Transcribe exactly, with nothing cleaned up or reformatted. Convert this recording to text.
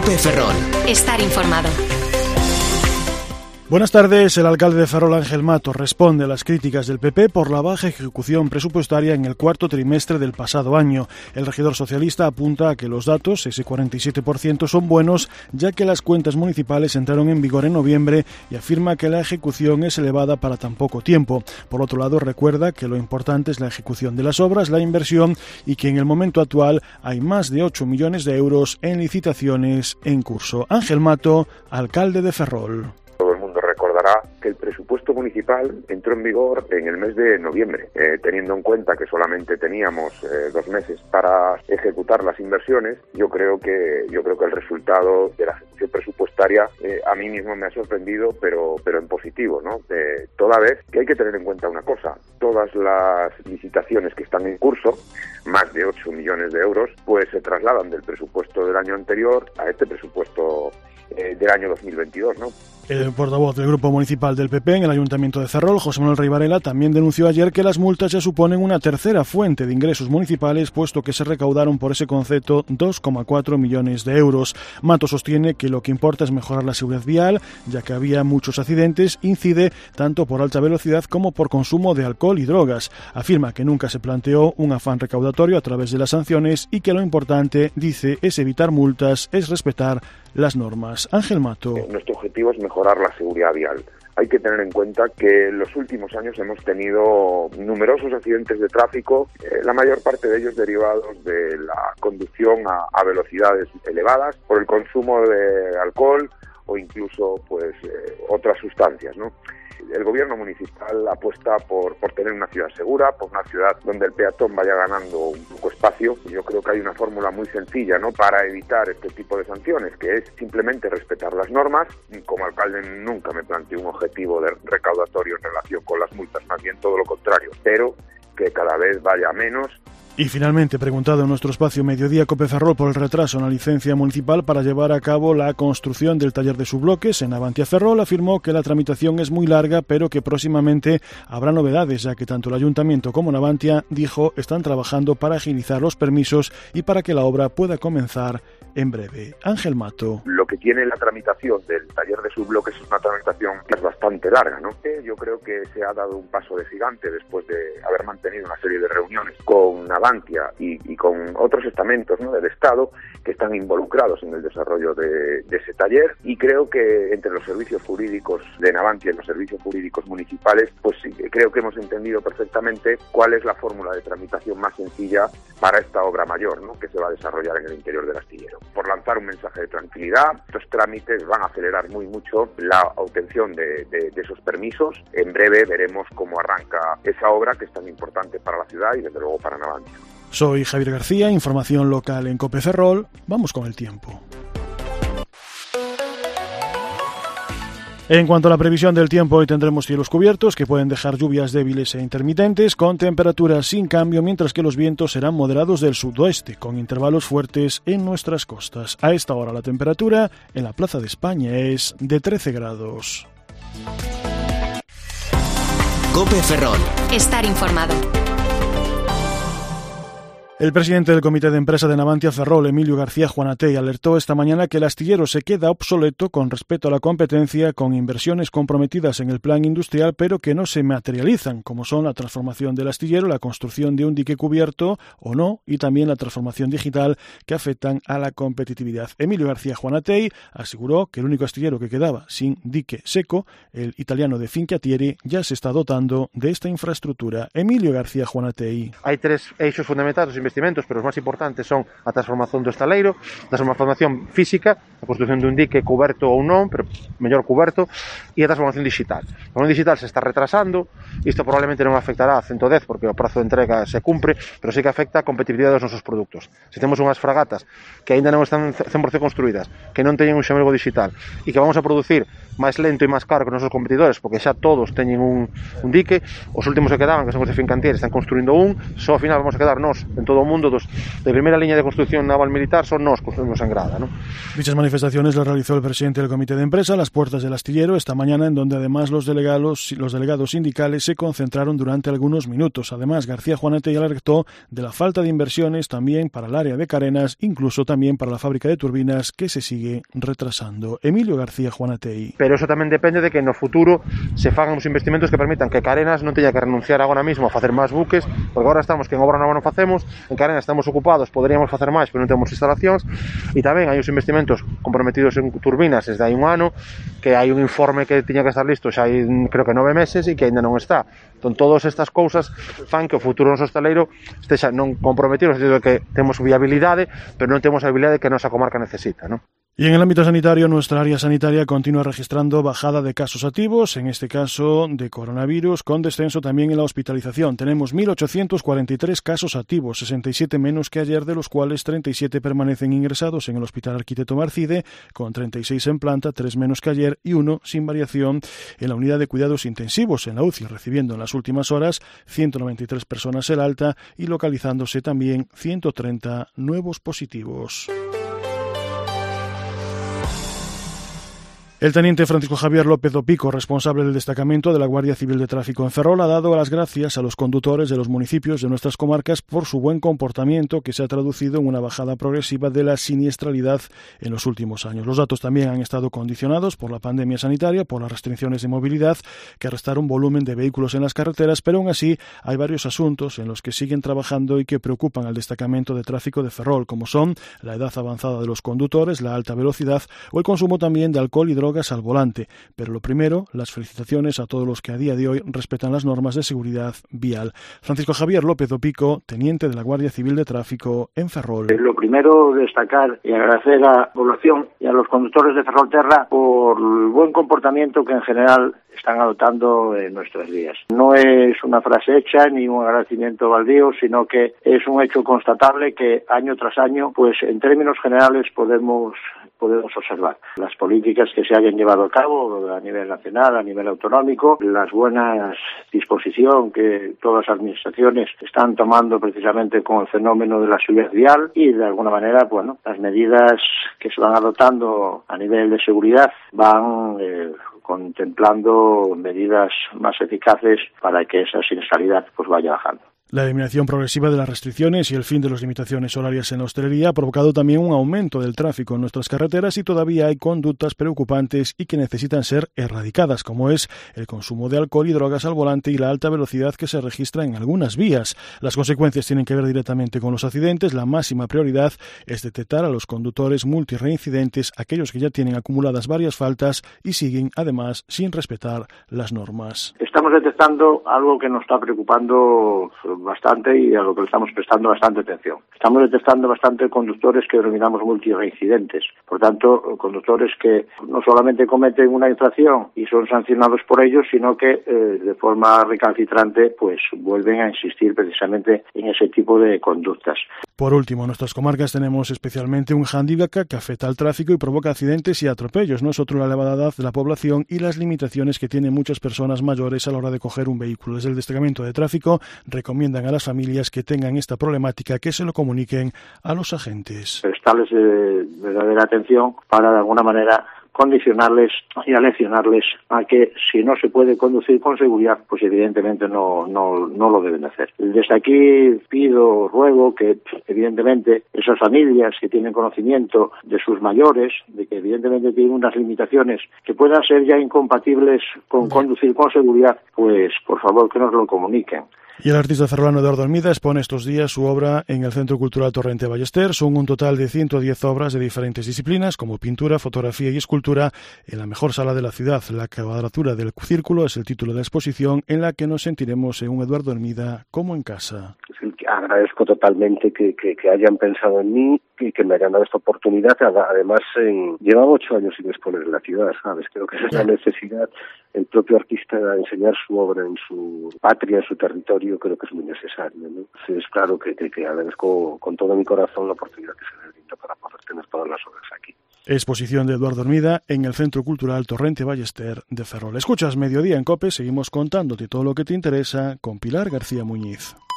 Cope Ferrol. Estar informado. Buenas tardes. El alcalde de Ferrol, Ángel Mato, responde a las críticas del P P por la baja ejecución presupuestaria en el cuarto trimestre del pasado año. El regidor socialista apunta a que los datos, ese cuarenta y siete por ciento, son buenos, ya que las cuentas municipales entraron en vigor en noviembre, y afirma que la ejecución es elevada para tan poco tiempo. Por otro lado, recuerda que lo importante es la ejecución de las obras, la inversión, y que en el momento actual hay más de ocho millones de euros en licitaciones en curso. Ángel Mato, alcalde de Ferrol. Recordará que el presupuesto municipal entró en vigor en el mes de noviembre, eh, teniendo en cuenta que solamente teníamos eh, dos meses para ejecutar las inversiones. Yo creo que yo creo que el resultado de la ejecución presupuestaria eh, a mí mismo me ha sorprendido, pero pero en positivo, ¿no? Eh, toda vez que hay que tener en cuenta una cosa: todas las licitaciones que están en curso, más de ocho millones de euros, pues se trasladan del presupuesto del año anterior a este presupuesto eh, del año dos mil veintidós, ¿no? El portavoz del Grupo Municipal del P P en el Ayuntamiento de Ferrol, José Manuel Rey Varela, también denunció ayer que las multas ya suponen una tercera fuente de ingresos municipales, puesto que se recaudaron por ese concepto dos coma cuatro millones de euros. Mato sostiene que lo que importa es mejorar la seguridad vial, ya que había muchos accidentes, incide tanto por alta velocidad como por consumo de alcohol y drogas. Afirma que nunca se planteó un afán recaudatorio a través de las sanciones y que lo importante, dice, es evitar multas, es respetar las normas. Ángel Mato. Nuestro objetivo es mejorar la seguridad vial. Hay que tener en cuenta que en los últimos años hemos tenido numerosos accidentes de tráfico, eh, la mayor parte de ellos derivados de la conducción a, a velocidades elevadas, por el consumo de alcohol o incluso pues eh, otras sustancias, ¿no? El gobierno municipal apuesta por, por tener una ciudad segura, por una ciudad donde el peatón vaya ganando un poco espacio. Yo creo que hay una fórmula muy sencilla, ¿no?, para evitar este tipo de sanciones, que es simplemente respetar las normas. Como alcalde nunca me planteé un objetivo de recaudatorio en relación con las multas, más bien todo lo contrario, pero que cada vez vaya menos. Y finalmente, preguntado en nuestro espacio Mediodía Cope Ferrol por el retraso en la licencia municipal para llevar a cabo la construcción del taller de subbloques en Avantia Ferrol, afirmó que la tramitación es muy larga, pero que próximamente habrá novedades, ya que tanto el Ayuntamiento como Navantia, dijo, están trabajando para agilizar los permisos y para que la obra pueda comenzar en breve. Ángel Mato. Lo que tiene la tramitación del taller de subbloques es una tramitación que es bastante larga, ¿no? Yo creo que se ha dado un paso de gigante después de haber mantenido una serie de reuniones con Navantia y, y con otros estamentos, ¿no?, del Estado que están involucrados en el desarrollo de, de ese taller, y creo que entre los servicios jurídicos de Navantia y los servicios jurídicos municipales, pues sí, creo que hemos entendido perfectamente cuál es la fórmula de tramitación más sencilla para esta obra mayor, ¿no?, que se va a desarrollar en el interior del astillero. Por lanzar un mensaje de tranquilidad, estos trámites van a acelerar muy mucho la obtención de, de, de esos permisos. En breve veremos cómo arranca esa obra que es tan importante para la ciudad y desde luego para Navantia. Soy Javier García, información local en Cope Ferrol. Vamos con el tiempo. En cuanto a la previsión del tiempo, hoy tendremos cielos cubiertos que pueden dejar lluvias débiles e intermitentes, con temperaturas sin cambio, mientras que los vientos serán moderados del sudoeste, con intervalos fuertes en nuestras costas. A esta hora la temperatura en la Plaza de España es de trece grados. Cope Ferrol. Estar informado. El presidente del Comité de Empresa de Navantia Ferrol, Emilio García Juanatey, alertó esta mañana que el astillero se queda obsoleto con respecto a la competencia, con inversiones comprometidas en el plan industrial, pero que no se materializan, como son la transformación del astillero, la construcción de un dique cubierto o no, y también la transformación digital, que afectan a la competitividad. Emilio García Juanatey aseguró que el único astillero que quedaba sin dique seco, el italiano de Fincantieri, ya se está dotando de esta infraestructura. Emilio García Juanatey. Hai tres eixos fundamentais dos investimentos, pero os máis importantes son a transformación do estaleiro, a transformación física, a construción dun dique cuberto ou non, pero mellor cuberto, e a transformación digital. A transformación digital se está retrasando, isto probablemente non afectará a ciento dez porque o prazo de entrega se cumpre, pero sí que afecta a competitividade dos nosos produtos. Se temos unhas fragatas que aínda non están cen por cento construídas, que non teñen un xamelgo digital e que vamos a producir máis lento e máis caro que os nosos competidores, porque xa todos teñen un, un dique, os últimos que quedaban, que son os de Fincantieri, están construindo un, só ao final vamos a quedar nós en todo todo o mundo dos, de primeira liña de construcción naval militar son nós construimos en grada, ¿no? Dichas manifestaciones las realizó el presidente del comité de empresa a las puertas del astillero esta mañana, en donde además los delegados, los delegados sindicales se concentraron durante algunos minutos. Además, García Juanete alertó de la falta de inversiones también para el área de carenas, incluso también para la fábrica de turbinas, que se sigue retrasando. Emilio García Juanete. Pero eso tamén depende de que no futuro se fagan os investimentos que permitan que Carenas non teña que renunciar agora mismo a facer máis buques, porque agora estamos que en obra nova non facemos, en Carenas estamos ocupados, poderíamos facer máis, pero non temos instalacións, e tamén hai os investimentos comprometidos en turbinas desde hai un ano, que hai un informe que tiña que estar listo xa hai creo que nove meses e que ainda non está. Entón, todas estas cousas fan que o futuro noso hostaleiro estexa non comprometido, no sentido de que temos viabilidade, pero non temos a habilidade que a nosa comarca necesita, ¿no? Y en el ámbito sanitario, nuestra área sanitaria continúa registrando bajada de casos activos, en este caso de coronavirus, con descenso también en la hospitalización. Tenemos mil ochocientos cuarenta y tres casos activos, sesenta y siete menos que ayer, de los cuales treinta y siete permanecen ingresados en el Hospital Arquitecto Marcide, con treinta y seis en planta, tres menos que ayer, y uno sin variación en la unidad de cuidados intensivos en la U C I, recibiendo en las últimas horas ciento noventa y tres personas el alta y localizándose también ciento treinta nuevos positivos. El teniente Francisco Javier López Opico, responsable del destacamento de la Guardia Civil de Tráfico en Ferrol, ha dado las gracias a los conductores de los municipios de nuestras comarcas por su buen comportamiento, que se ha traducido en una bajada progresiva de la siniestralidad en los últimos años. Los datos también han estado condicionados por la pandemia sanitaria, por las restricciones de movilidad que arrastraron volumen de vehículos en las carreteras, pero aún así hay varios asuntos en los que siguen trabajando y que preocupan al destacamento de tráfico de Ferrol, como son la edad avanzada de los conductores, la alta velocidad o el consumo también de alcohol y drogas al volante. Pero lo primero, las felicitaciones a todos los que a día de hoy respetan las normas de seguridad vial. Francisco Javier López Opico, teniente de la Guardia Civil de Tráfico en Ferrol. Lo primero, destacar y agradecer a la población y a los conductores de Ferrolterra por el buen comportamiento que en general están adoptando en nuestras vías. No es una frase hecha ni un agradecimiento baldío, sino que es un hecho constatable que año tras año, pues en términos generales podemos podemos observar. Las políticas que se hayan llevado a cabo a nivel nacional, a nivel autonómico, las buenas disposición que todas las administraciones están tomando precisamente con el fenómeno de la seguridad vial y de alguna manera, bueno, las medidas que se van adoptando a nivel de seguridad van eh, contemplando medidas más eficaces para que esa siniestralidad pues vaya bajando. La eliminación progresiva de las restricciones y el fin de las limitaciones horarias en la hostelería ha provocado también un aumento del tráfico en nuestras carreteras y todavía hay conductas preocupantes y que necesitan ser erradicadas, como es el consumo de alcohol y drogas al volante y la alta velocidad que se registra en algunas vías. Las consecuencias tienen que ver directamente con los accidentes. La máxima prioridad es detectar a los conductores multireincidentes, aquellos que ya tienen acumuladas varias faltas y siguen, además, sin respetar las normas. Estamos detectando algo que nos está preocupando bastante y a lo que le estamos prestando bastante atención. Estamos detectando bastante conductores que denominamos multireincidentes. Por tanto, conductores que no solamente cometen una infracción y son sancionados por ello, sino que eh, de forma recalcitrante pues vuelven a insistir precisamente en ese tipo de conductas. Por último, en nuestras comarcas tenemos especialmente un hándicap que afecta al tráfico y provoca accidentes y atropellos. No es otro la elevada edad de la población y las limitaciones que tienen muchas personas mayores a la hora de coger un vehículo. Desde el destacamento de tráfico recomiendan a las familias que tengan esta problemática que se lo comuniquen a los agentes. Prestarles eh, verdadera atención para de alguna manera condicionarles y aleccionarles a que si no se puede conducir con seguridad, pues evidentemente no no no lo deben hacer. Desde aquí pido, ruego que evidentemente esas familias que tienen conocimiento de sus mayores, de que evidentemente tienen unas limitaciones que puedan ser ya incompatibles con conducir con seguridad, pues por favor que nos lo comuniquen. Y el artista ferrolano Eduardo Almida expone estos días su obra en el Centro Cultural Torrente Ballester. Son un total de ciento diez obras de diferentes disciplinas, como pintura, fotografía y escultura, en la mejor sala de la ciudad. La cuadratura del círculo es el título de la exposición, en la que nos sentiremos en un Eduardo Almida como en casa. Agradezco totalmente que, que, que hayan pensado en mí y que me hayan dado esta oportunidad. Además, en, llevaba ocho años sin exponer en la ciudad, ¿sabes? Creo que esa es la necesidad. El propio artista enseñar su obra en su patria, en su territorio, creo que es muy necesario, ¿no? Entonces, claro que, que, que agradezco con todo mi corazón la oportunidad que se me brinda para poder tener todas las obras aquí. Exposición de Eduardo Almida en el Centro Cultural Torrente Ballester de Ferrol. Escuchas Mediodía en COPE, seguimos contándote todo lo que te interesa con Pilar García Muñiz.